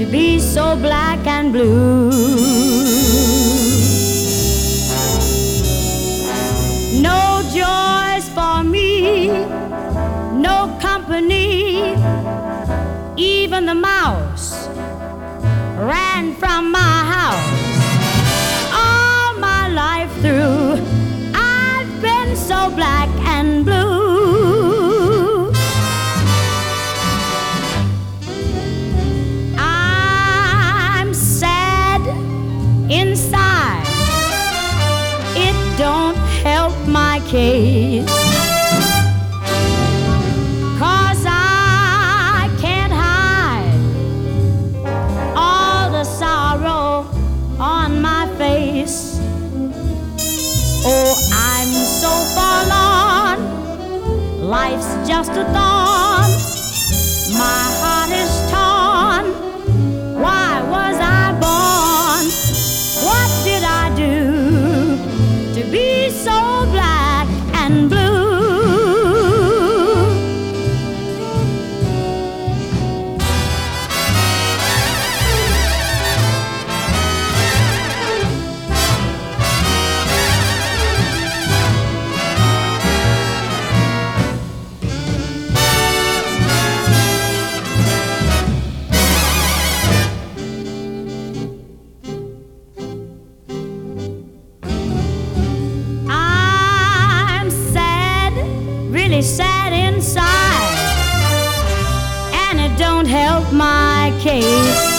to be so black and blue. No joys for me, no company. Even the mouse ran from my house. All my life through, I've been so black and blue. I'm sad inside. It don't help my case, 'cause I can't hide all the sorrow on my face. Oh, I'm so forlorn, life's just a thorn, my heart is torn. Why was I born? What did I do to be so black and blue? Sad inside, and it don't help my case.